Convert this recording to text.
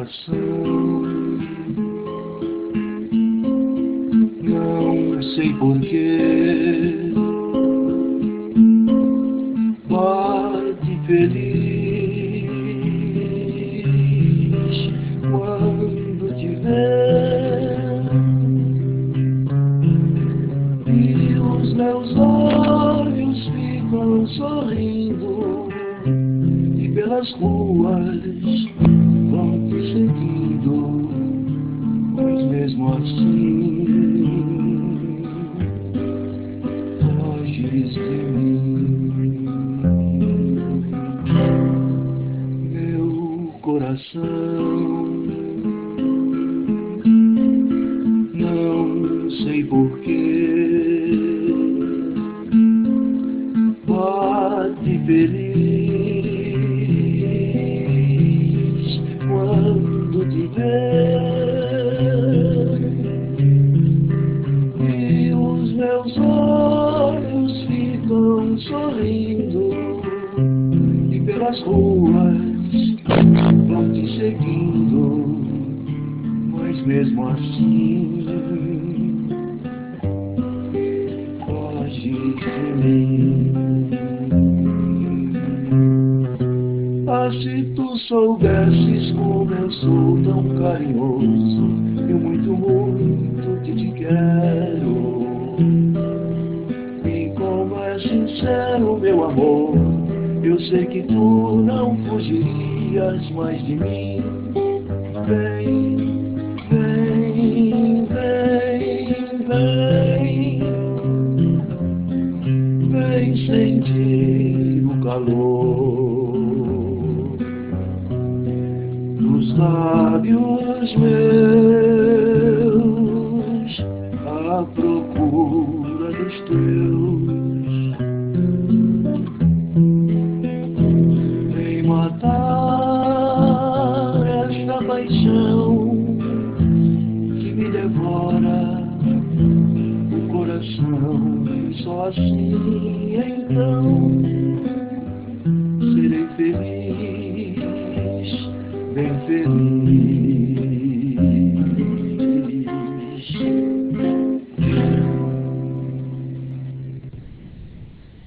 coração. Não sei porquê bate feliz quando te ver, e os meus olhos ficam sorrindo, e pelas ruas vão te seguindo, mas mesmo assim foges de mim. Meu coração, não sei porquê bate feliz quando te ver, e os meus olhos ficam sorrindo, e pelas ruas vão te seguindo, mas mesmo assim foge de mim. Ah, se tu soubesses como eu sou tão carinhoso, eu muito, muito te quero, e como é sincero meu amor, eu sei que tu não fugirias mais de mim. Vem, vem, vem, vem, vem sentir o calor dos lábios meus à procura dos teus. Vem matar esta paixão que me devora o coração, e só assim então serei feliz, bem feliz.